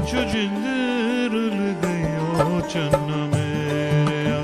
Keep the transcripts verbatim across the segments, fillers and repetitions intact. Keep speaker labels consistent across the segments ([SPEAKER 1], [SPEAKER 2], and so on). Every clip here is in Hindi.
[SPEAKER 1] चु जिंद रुल गयो चन्ना मेरे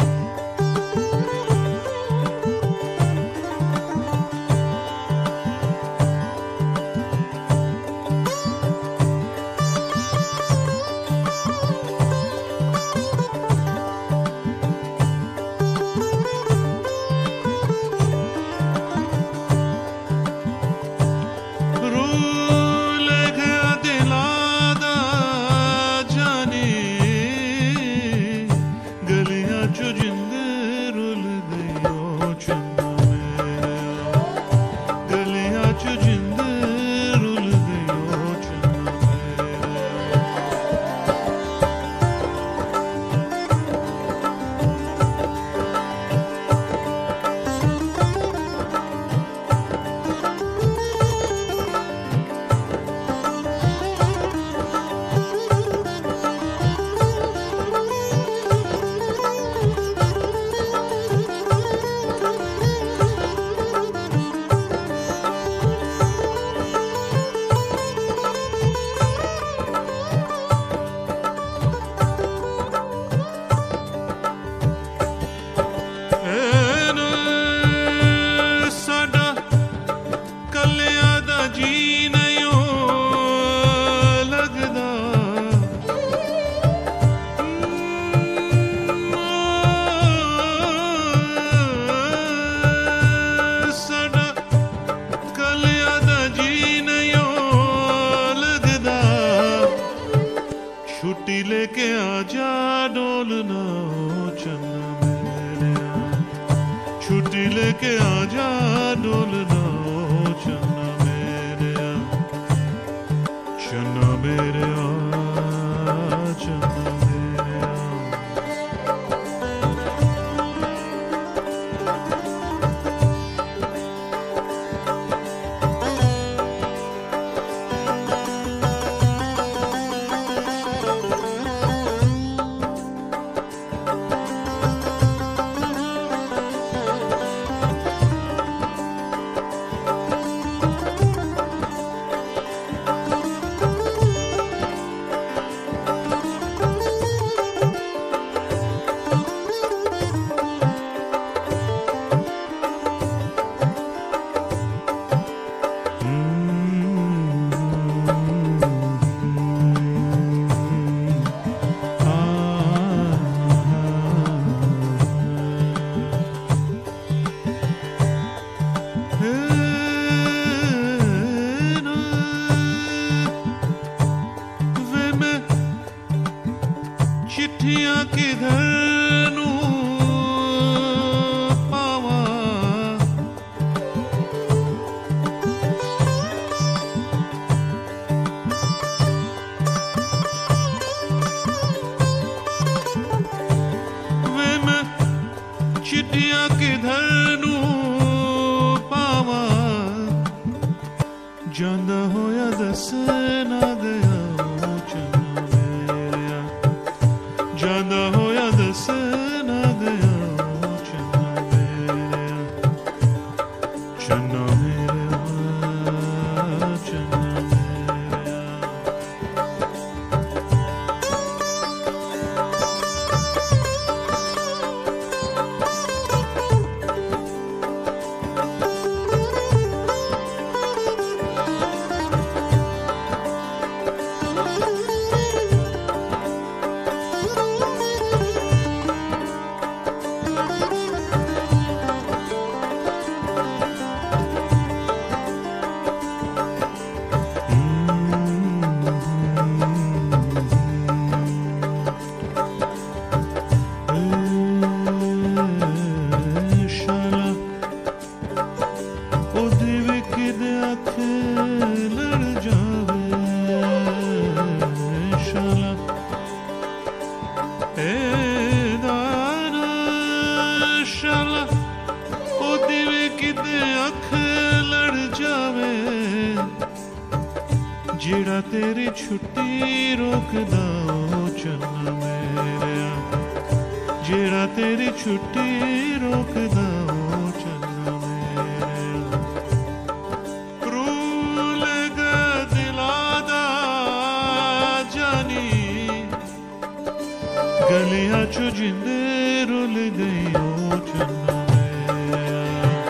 [SPEAKER 1] लेके आजा डोलना चन्ना मेरे छुट्टी लेके आजा डोलना चन्ना मेरे चन्ना मेरे चन्ना मेरे चिट्ठियां किधर नू पावा वे मैं चिट्ठियां किधर नू पावा जांदा होया दस ना गया जांदा होया दस ना गया चन्ना मेरे चन्ना मेरे चन्ना जेड़ा तेरी छुट्टी रोकदा चन्ना मेरे जेड़ा तेरी छुट्टी रोकदा चन्ना मेरे रूल गा दिला दा जा गलियां चो जिंदे रुल गई ओ चन्ना मेरा।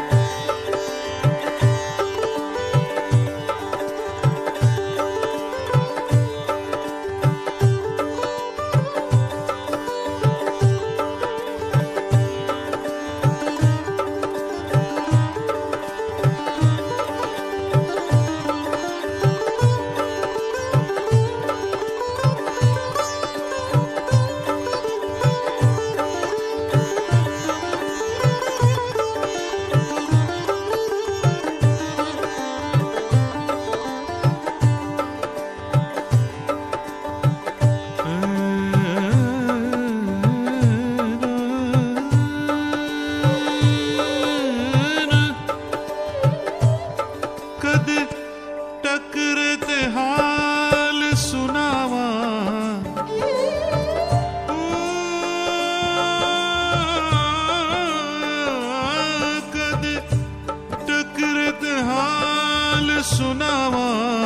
[SPEAKER 1] सुनावा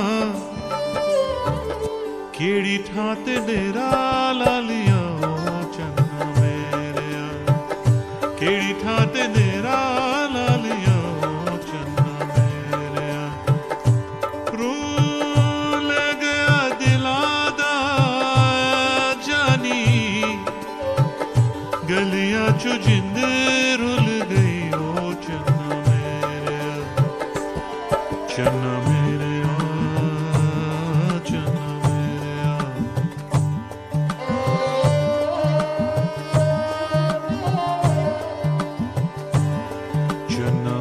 [SPEAKER 1] केड़ी थां ते डेरा ला लिया ओ चन्ना मेरेया, केड़ी थां ते डेरा ला लिया ओ चन्ना मेरेया। रू ले गया दिलां दा जानी, गलियां चो जिंद रुल गई ओ चन्ना मेरेया, चन्ना मेरेया, चन्ना मेरेया। चन्ना